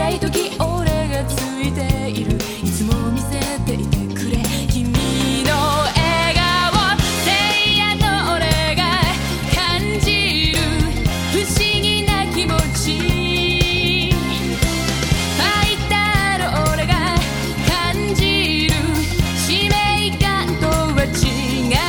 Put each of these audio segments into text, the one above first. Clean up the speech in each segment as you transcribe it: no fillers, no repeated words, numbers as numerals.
辛い時俺がついている。いつも見せていてくれ君の笑顔。聖夜の俺が感じる不思議な気持ち。ファイターの俺が感じる使命感とは違う。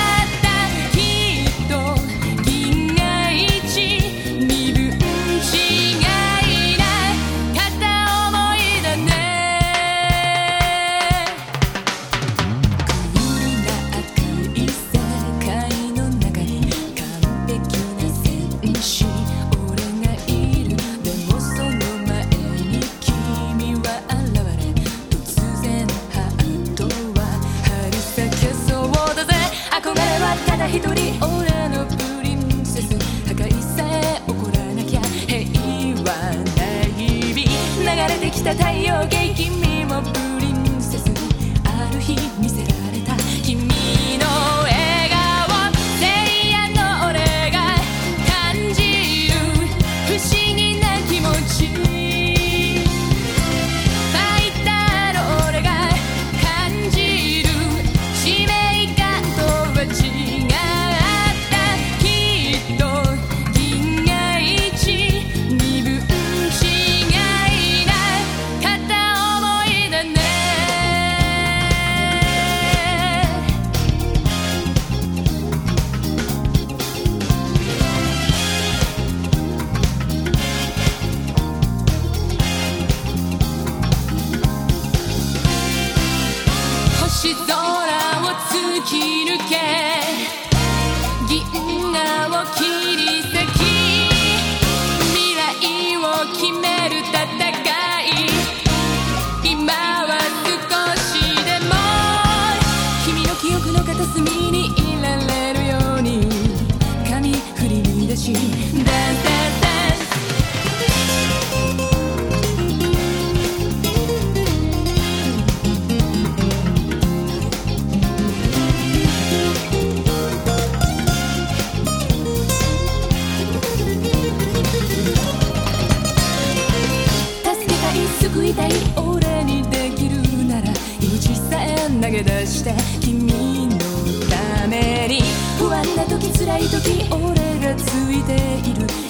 ただ一人俺のプリンセス。破壊さえ起こらなきゃ平和な日々。流れてきた太陽系君もプリンセス。ある日見せられた君の笑顔。聖夜の俺が感じる不思議な気持ち。ファイターの俺が感じる使命感とは違う。星空を突き抜け銀河を切り裂き未来を決める戦い。今は少しでも君の記憶の片隅にいられるように髪振り乱しダンダンダン。救いたい俺にできるなら命さえ投げ出して君のために。不安な時辛い時俺がついている。